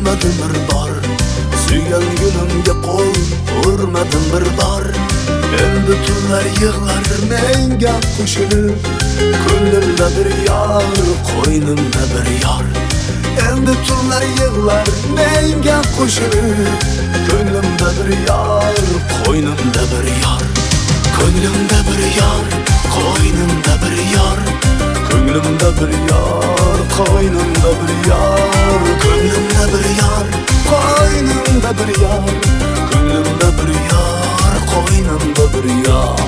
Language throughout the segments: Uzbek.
urmadim bir bor, suygan gulimga qo'l urmadim bir bor. Endi tunlar yig'lar menga qo'shilib, ko'nglimda bir yor, qo'ynimda bir yor. Endi tunlar yig'lar menga qo'shilib, ko'nglimda bir yor, qo'ynimda bir yor. Ko'nglimda bir yor, qo'ynimda bir yor. Ko'nglimda bir yor, qo'ynimda bir yor. Ko'nglimda bir yor, qo'ynimda bir yor. Ko'nglimda bir yor, qo'ynimda bir yor.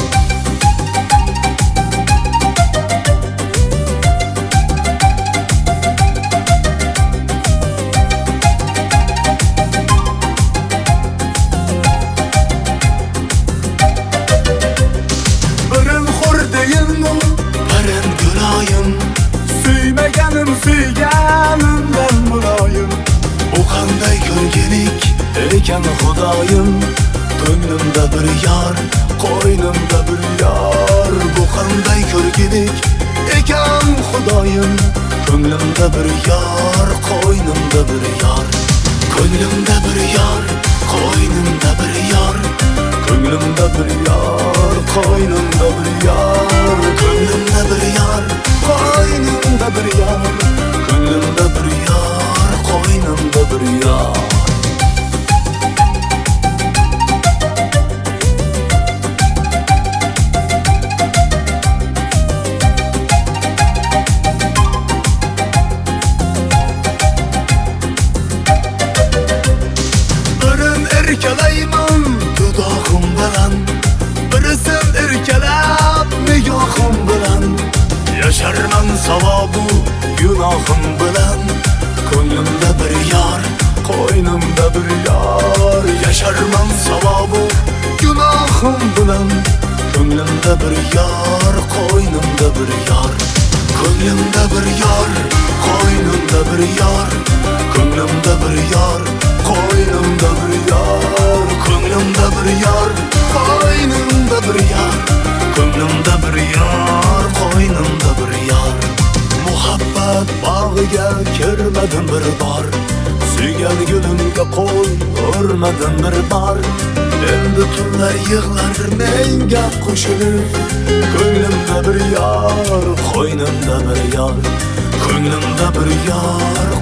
Suyganimdan muloyim, bu qanday ko'rgilik ekan Xudoyim. Ko'nglimda bir yor, qo'ynimda bir yor. Bu qanday ko'rgilik ekan Xudoyim. Ko'nglimda bir yor, qo'ynimda bir yor. Ko'nglimda bir yor, qo'ynimda bir yor. Ko'nglimda bir yor, qo'ynimda bir yor. Ko'nglimda bir yor, qo'ynimda bir yor. Ko'nglimda bir yor, qo'ynimda bir yor. Birin erkalayman dudoqim bilan, birisin erkalab nigohim bilan. Yasharman savobu gunohim bilan. Ko'nglimda bir yor, qo'ynimda bir yor. Yasharman savobu gunohim bilan. Ko'nglimda bir yor, qo'ynimda bir yor. Ko'nglimda bir yor, qo'ynimda bir yor. Ko'nglimda bir yor, qo'ynimda bir yor. Ko'nglimda bir yor, qo'ynimda bir yor. Ko'nglimda bir yor, qo'ynimda bir yor. Muhabbat bog'iga kirmadim bir bor, suygan gulimga qo'l urmadim bir bor. Endi tunlar yig'lar menga qo'shilib, ko'nglimda bir yor, qo'ynimda bir yor. Ko'nglimda bir yor,